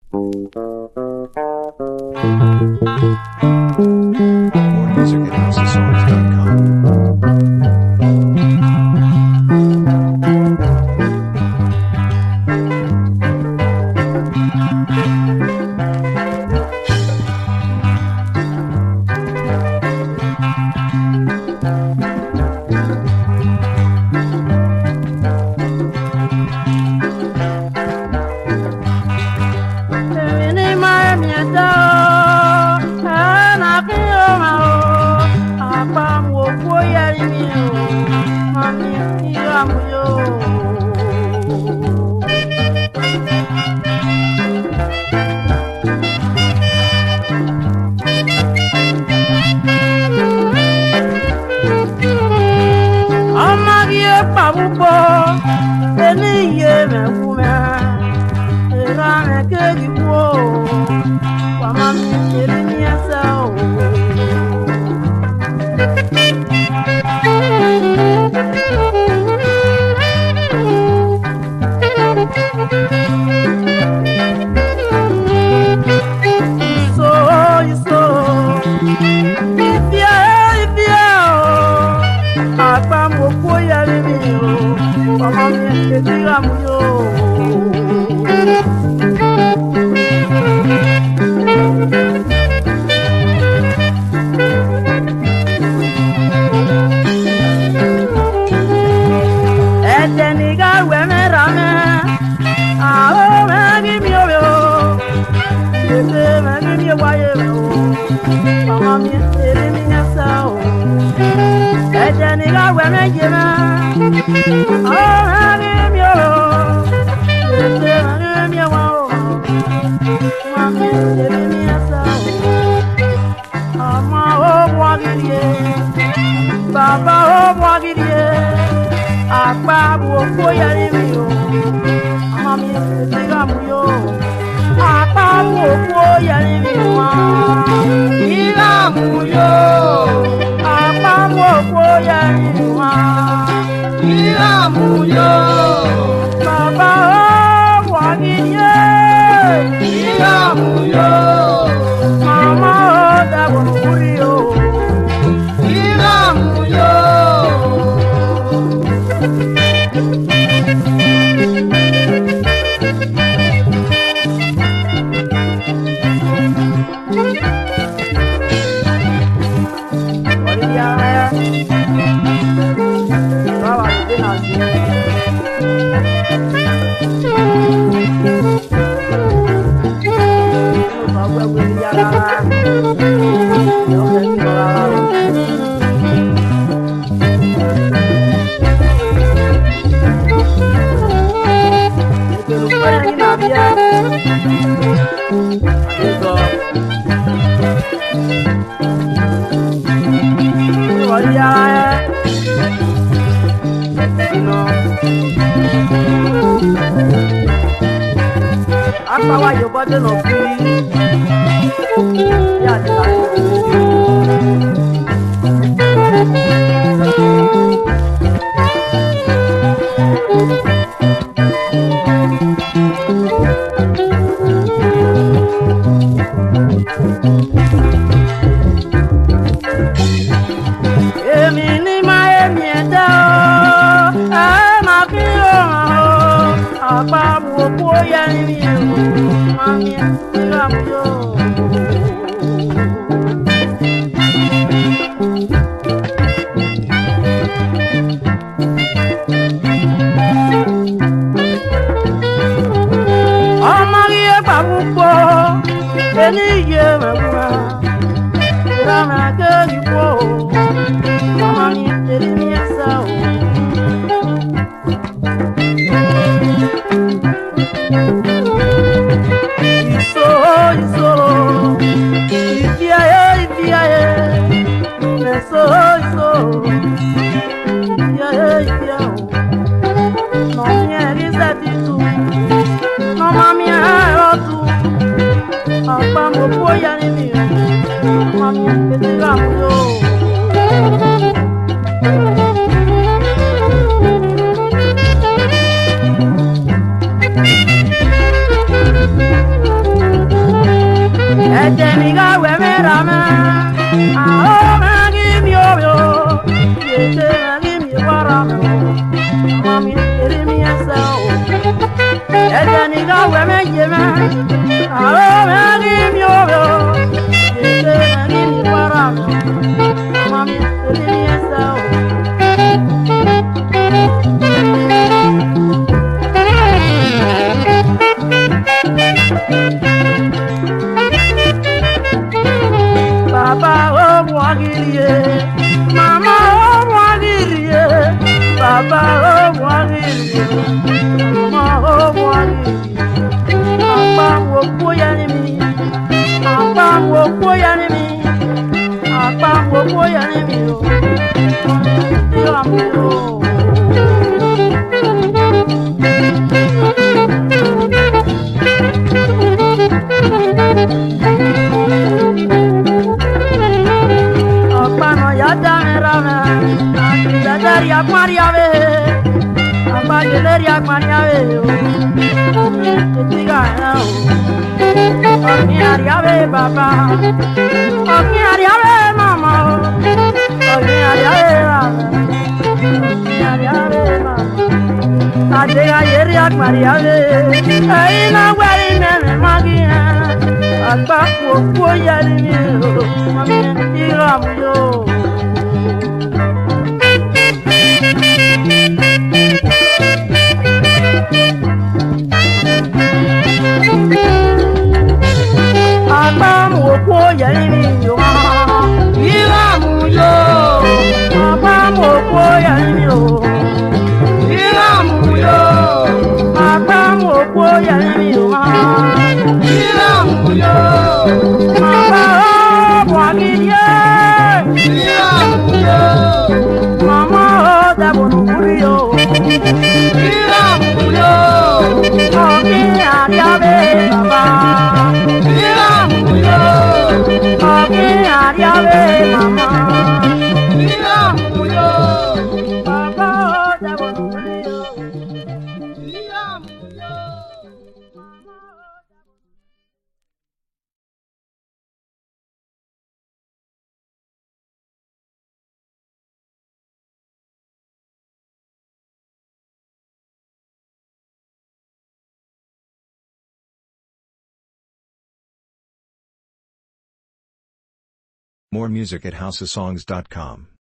More music at houseofsongs.com. Niga weme yeme, aro magi mioyo, yese magi mi parano, mami seli esao. Papa oh mwagirie, mama oh mwagirie, papa oh mwagirie, mama oh mwagirie. Apa wopo yanimi, apa wopo yanimi, apa wopo yanimi o, yamiro. Apa no yada merana, yada riak mariave, apa jele riak mariave o. Oki ariave baba, oki ariave mama, oki ariave mama, oki ariave mama. Adega yeriak mariave, aina wari meme magina, agba kuku yari mami iramuyo. Abamu okwo yari yo, iramu yo. Abamu okwo yari yo, iramu yo. Abamu okwo yari yo, iramu yo. Mama bwagiye, iramu yo. Mama dabonu yo, iramu yo. Oki ariabe baba. Oki ariave mama, mira muyo, papa debo muyo, mira muyo. More music at housesongs.com.